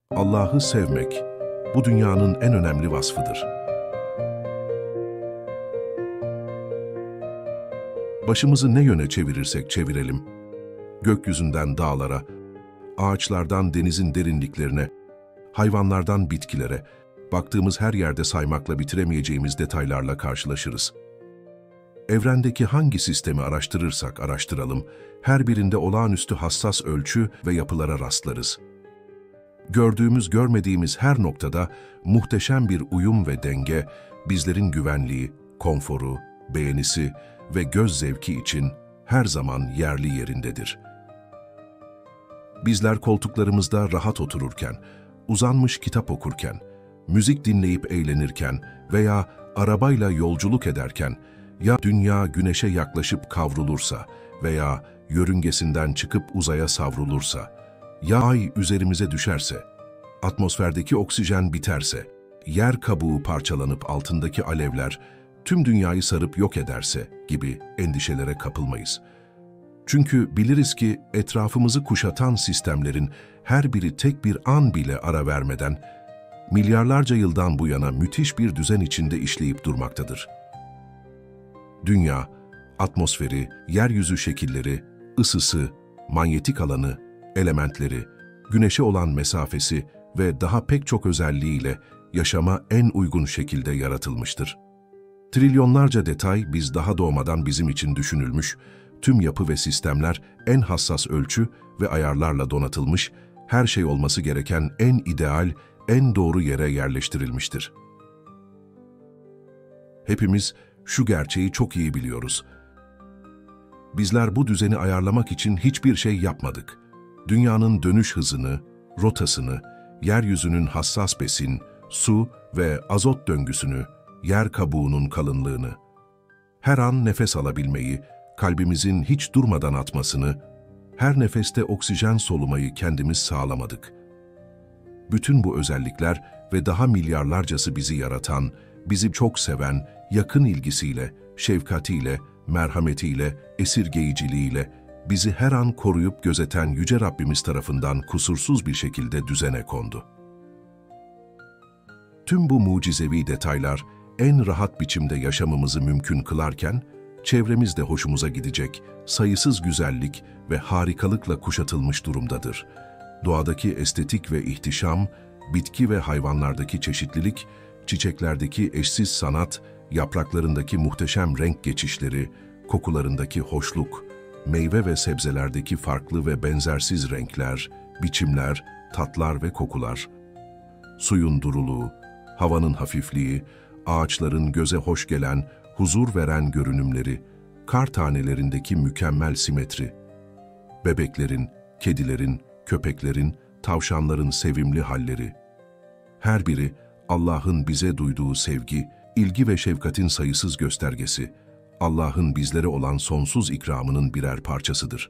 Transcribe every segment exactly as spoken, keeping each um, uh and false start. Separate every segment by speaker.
Speaker 1: Allah'ı sevmek, bu dünyanın en önemli vasfıdır. Başımızı ne yöne çevirirsek çevirelim, gökyüzünden dağlara, ağaçlardan denizin derinliklerine, hayvanlardan bitkilere, baktığımız her yerde saymakla bitiremeyeceğimiz detaylarla karşılaşırız. Evrendeki hangi sistemi araştırırsak araştıralım, her birinde olağanüstü hassas ölçü ve yapılara rastlarız. Gördüğümüz, görmediğimiz her noktada muhteşem bir uyum ve denge, bizlerin güvenliği, konforu, beğenisi ve göz zevki için her zaman yerli yerindedir. Bizler koltuklarımızda rahat otururken, uzanmış kitap okurken, müzik dinleyip eğlenirken veya arabayla yolculuk ederken, ya dünya güneşe yaklaşıp kavrulursa veya yörüngesinden çıkıp uzaya savrulursa, ya ay üzerimize düşerse, atmosferdeki oksijen biterse, yer kabuğu parçalanıp altındaki alevler tüm dünyayı sarıp yok ederse gibi endişelere kapılmayız. Çünkü biliriz ki etrafımızı kuşatan sistemlerin her biri tek bir an bile ara vermeden, milyarlarca yıldan bu yana müthiş bir düzen içinde işleyip durmaktadır. Dünya, atmosferi, yeryüzü şekilleri, ısısı, manyetik alanı, elementleri, güneşe olan mesafesi ve daha pek çok özelliğiyle yaşama en uygun şekilde yaratılmıştır. Trilyonlarca detay biz daha doğmadan bizim için düşünülmüş, tüm yapı ve sistemler en hassas ölçü ve ayarlarla donatılmış, her şey olması gereken en ideal, en doğru yere yerleştirilmiştir. Hepimiz şu gerçeği çok iyi biliyoruz. Bizler bu düzeni ayarlamak için hiçbir şey yapmadık. Dünyanın dönüş hızını, rotasını, yeryüzünün hassas besin, su ve azot döngüsünü, yer kabuğunun kalınlığını, her an nefes alabilmeyi, kalbimizin hiç durmadan atmasını, her nefeste oksijen solumayı kendimiz sağlamadık. Bütün bu özellikler ve daha milyarlarcası bizi yaratan, bizi çok seven, yakın ilgisiyle, şefkatiyle, merhametiyle, esirgeyiciliğiyle, bizi her an koruyup gözeten Yüce Rabbimiz tarafından kusursuz bir şekilde düzene kondu. Tüm bu mucizevi detaylar en rahat biçimde yaşamımızı mümkün kılarken, çevremiz de hoşumuza gidecek, sayısız güzellik ve harikalıkla kuşatılmış durumdadır. Doğadaki estetik ve ihtişam, bitki ve hayvanlardaki çeşitlilik, çiçeklerdeki eşsiz sanat, yapraklarındaki muhteşem renk geçişleri, kokularındaki hoşluk, meyve ve sebzelerdeki farklı ve benzersiz renkler, biçimler, tatlar ve kokular, suyun duruluğu, havanın hafifliği, ağaçların göze hoş gelen, huzur veren görünümleri, kar tanelerindeki mükemmel simetri, bebeklerin, kedilerin, köpeklerin, tavşanların sevimli halleri, her biri Allah'ın bize duyduğu sevgi, ilgi ve şefkatin sayısız göstergesi, Allah'ın bizlere olan sonsuz ikramının birer parçasıdır.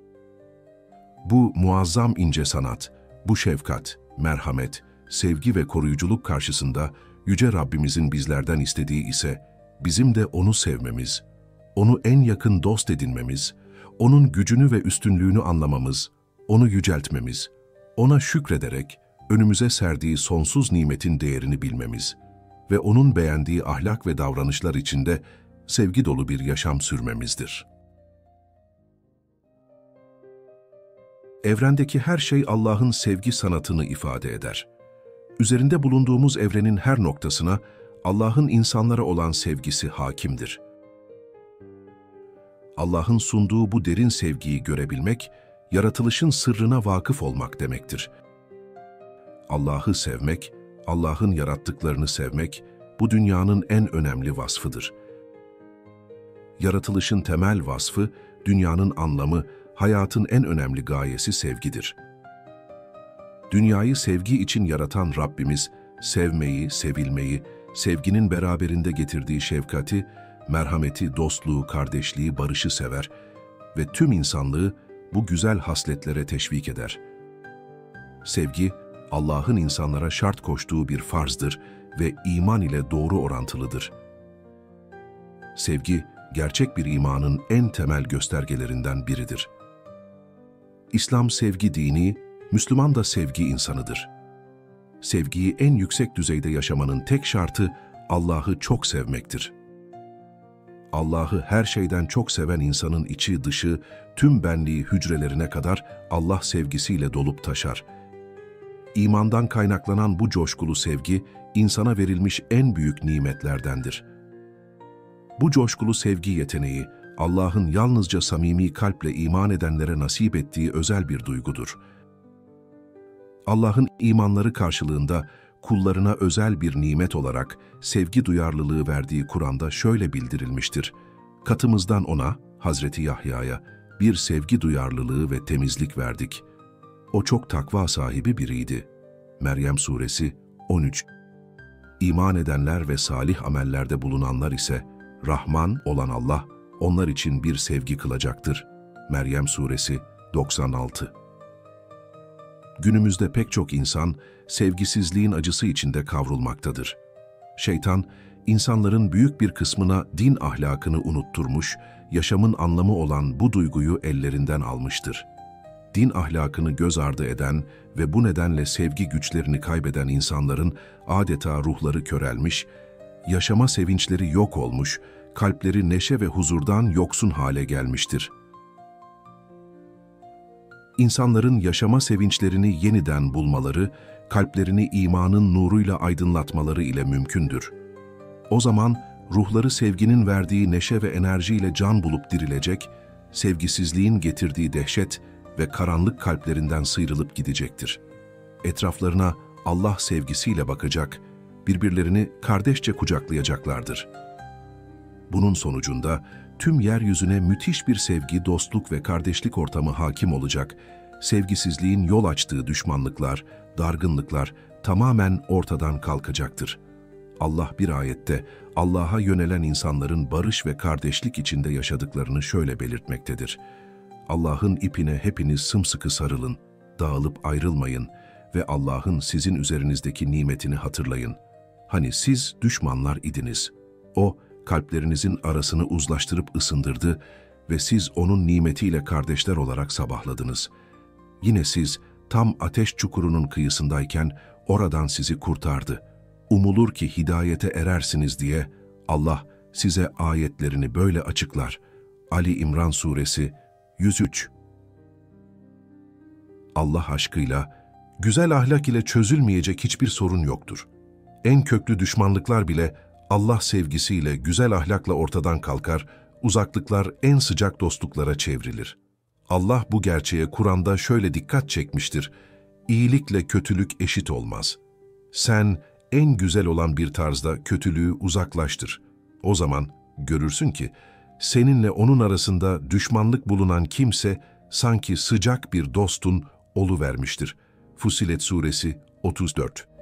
Speaker 1: Bu muazzam ince sanat, bu şefkat, merhamet, sevgi ve koruyuculuk karşısında Yüce Rabbimizin bizlerden istediği ise bizim de onu sevmemiz, onu en yakın dost edinmemiz, onun gücünü ve üstünlüğünü anlamamız, onu yüceltmemiz, ona şükrederek önümüze serdiği sonsuz nimetin değerini bilmemiz ve onun beğendiği ahlak ve davranışlar içinde sevgi dolu bir yaşam sürmemizdir. Evrendeki her şey Allah'ın sevgi sanatını ifade eder. Üzerinde bulunduğumuz evrenin her noktasına Allah'ın insanlara olan sevgisi hakimdir. Allah'ın sunduğu bu derin sevgiyi görebilmek, yaratılışın sırrına vakıf olmak demektir. Allah'ı sevmek, Allah'ın yarattıklarını sevmek, bu dünyanın en önemli vasfıdır. Yaratılışın temel vasfı, dünyanın anlamı, hayatın en önemli gayesi sevgidir. Dünyayı sevgi için yaratan Rabbimiz, sevmeyi, sevilmeyi, sevginin beraberinde getirdiği şefkati, merhameti, dostluğu, kardeşliği, barışı sever ve tüm insanlığı bu güzel hasletlere teşvik eder. Sevgi, Allah'ın insanlara şart koştuğu bir farzdır ve iman ile doğru orantılıdır. Sevgi, gerçek bir imanın en temel göstergelerinden biridir. İslam sevgi dini, Müslüman da sevgi insanıdır. Sevgiyi en yüksek düzeyde yaşamanın tek şartı Allah'ı çok sevmektir. Allah'ı her şeyden çok seven insanın içi dışı, tüm benliği hücrelerine kadar Allah sevgisiyle dolup taşar. İmandan kaynaklanan bu coşkulu sevgi, insana verilmiş en büyük nimetlerdendir. Bu coşkulu sevgi yeteneği, Allah'ın yalnızca samimi kalple iman edenlere nasip ettiği özel bir duygudur. Allah'ın imanları karşılığında kullarına özel bir nimet olarak sevgi duyarlılığı verdiği Kur'an'da şöyle bildirilmiştir. Katımızdan ona, Hazreti Yahya'ya, bir sevgi duyarlılığı ve temizlik verdik. O çok takva sahibi biriydi. Meryem Suresi on üç. İman edenler ve salih amellerde bulunanlar ise, Rahman olan Allah, onlar için bir sevgi kılacaktır. Meryem Suresi doksan altı. Günümüzde pek çok insan, sevgisizliğin acısı içinde kavrulmaktadır. Şeytan, insanların büyük bir kısmına din ahlakını unutturmuş, yaşamın anlamı olan bu duyguyu ellerinden almıştır. Din ahlakını göz ardı eden ve bu nedenle sevgi güçlerini kaybeden insanların adeta ruhları körelmiş, yaşama sevinçleri yok olmuş, kalpleri neşe ve huzurdan yoksun hale gelmiştir. İnsanların yaşama sevinçlerini yeniden bulmaları, kalplerini imanın nuruyla aydınlatmaları ile mümkündür. O zaman ruhları sevginin verdiği neşe ve enerjiyle can bulup dirilecek, sevgisizliğin getirdiği dehşet ve karanlık kalplerinden sıyrılıp gidecektir. Etraflarına Allah sevgisiyle bakacak, birbirlerini kardeşçe kucaklayacaklardır. Bunun sonucunda tüm yeryüzüne müthiş bir sevgi, dostluk ve kardeşlik ortamı hakim olacak, sevgisizliğin yol açtığı düşmanlıklar, dargınlıklar tamamen ortadan kalkacaktır. Allah bir ayette Allah'a yönelen insanların barış ve kardeşlik içinde yaşadıklarını şöyle belirtmektedir. Allah'ın ipine hepiniz sımsıkı sarılın, dağılıp ayrılmayın ve Allah'ın sizin üzerinizdeki nimetini hatırlayın. Hani siz düşmanlar idiniz. O, kalplerinizin arasını uzlaştırıp ısındırdı ve siz onun nimetiyle kardeşler olarak sabahladınız. Yine siz tam ateş çukurunun kıyısındayken oradan sizi kurtardı. Umulur ki hidayete erersiniz diye Allah size ayetlerini böyle açıklar. Ali İmran Suresi yüz üç. Allah aşkıyla, güzel ahlak ile çözülmeyecek hiçbir sorun yoktur. En köklü düşmanlıklar bile Allah sevgisiyle, güzel ahlakla ortadan kalkar, uzaklıklar en sıcak dostluklara çevrilir. Allah bu gerçeğe Kur'an'da şöyle dikkat çekmiştir: İyilikle kötülük eşit olmaz. Sen en güzel olan bir tarzda kötülüğü uzaklaştır. O zaman görürsün ki seninle onun arasında düşmanlık bulunan kimse sanki sıcak bir dostun oluvermiştir. Fussilet Suresi otuz dört.